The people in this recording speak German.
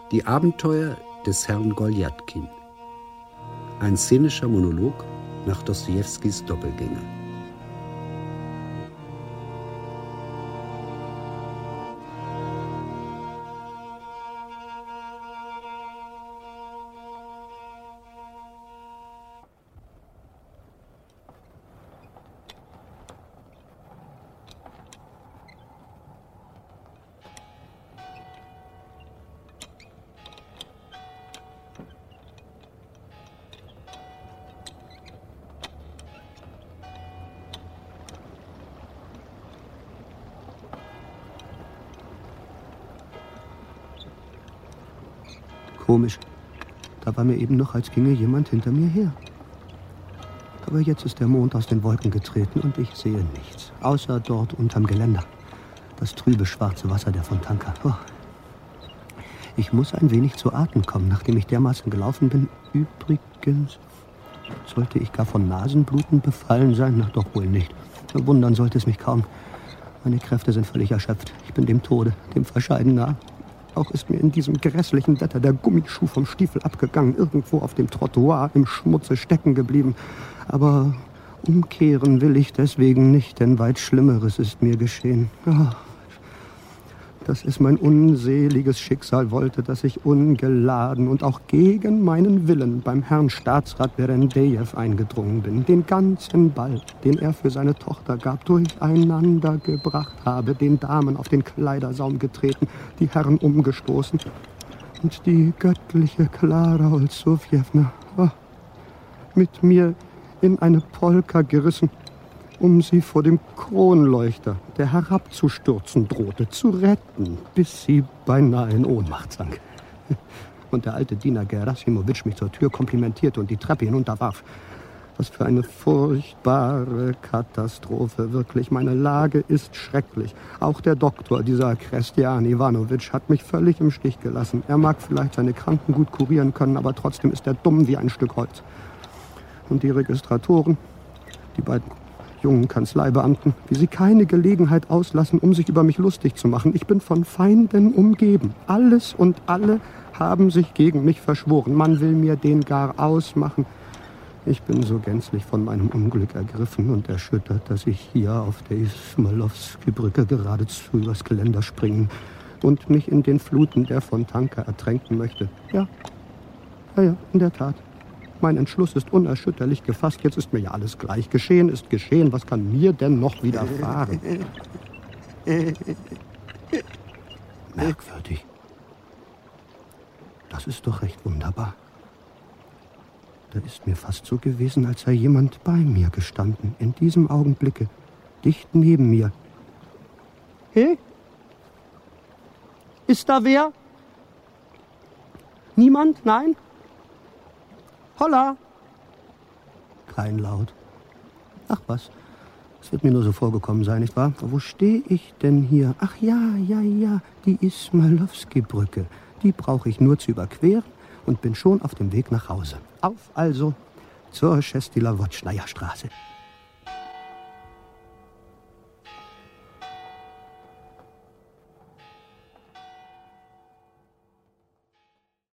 Die Abenteuer des Herrn Goljatkin. Ein szenischer Monolog nach Dostojewskis Doppelgänger. Komisch. Da war mir eben noch, als ginge jemand hinter mir her. Aber jetzt ist der Mond aus den Wolken getreten und ich sehe nichts. Außer dort unterm Geländer. Das trübe, schwarze Wasser der Fontanka. Oh. Ich muss ein wenig zu Atem kommen, nachdem ich dermaßen gelaufen bin. Übrigens, sollte ich gar von Nasenbluten befallen sein? Na, doch wohl nicht. Wundern sollte es mich kaum. Meine Kräfte sind völlig erschöpft. Ich bin dem Tode, dem Verscheiden nah. Auch ist mir in diesem grässlichen Wetter der Gummischuh vom Stiefel abgegangen, irgendwo auf dem Trottoir im Schmutze stecken geblieben. Aber umkehren will ich deswegen nicht, denn weit Schlimmeres ist mir geschehen. Ach, dass es mein unseliges Schicksal wollte, dass ich ungeladen und auch gegen meinen Willen beim Herrn Staatsrat Berendejew eingedrungen bin, den ganzen Ball, den er für seine Tochter gab, durcheinander gebracht habe, den Damen auf den Kleidersaum getreten, die Herren umgestoßen und die göttliche Klara Olsowjewna mit mir in eine Polka gerissen, um sie vor dem Kronleuchter, der herabzustürzen drohte, zu retten, bis sie beinahe in Ohnmacht sank. Und der alte Diener Gerasimowitsch mich zur Tür komplimentierte und die Treppe hinunterwarf. Was für eine furchtbare Katastrophe, wirklich. Meine Lage ist schrecklich. Auch der Doktor, dieser Christian Iwanowitsch, hat mich völlig im Stich gelassen. Er mag vielleicht seine Kranken gut kurieren können, aber trotzdem ist er dumm wie ein Stück Holz. Und die Registratoren, die beiden jungen Kanzleibeamten, wie sie keine Gelegenheit auslassen, um sich über mich lustig zu machen. Ich bin von Feinden umgeben. Alles und alle haben sich gegen mich verschworen. Man will mir den gar ausmachen. Ich bin so gänzlich von meinem Unglück ergriffen und erschüttert, dass ich hier auf der Ismailowski-Brücke geradezu übers Geländer springen und mich in den Fluten der Fontanka ertränken möchte. Ja, in der Tat. Mein Entschluss ist unerschütterlich gefasst. Jetzt ist mir ja alles gleich. Geschehen ist geschehen. Was kann mir denn noch widerfahren? Merkwürdig. Das ist doch recht wunderbar. Da ist mir fast so gewesen, als sei jemand bei mir gestanden. In diesem Augenblicke. Dicht neben mir. Hey? Ist da wer? Niemand? Nein? Holla! Kein Laut. Ach was, es wird mir nur so vorgekommen sein, nicht wahr? Wo stehe ich denn hier? Ach ja, die Ismailowski-Brücke. Die brauche ich nur zu überqueren und bin schon auf dem Weg nach Hause. Auf also zur Schestilawotschnaja Straße.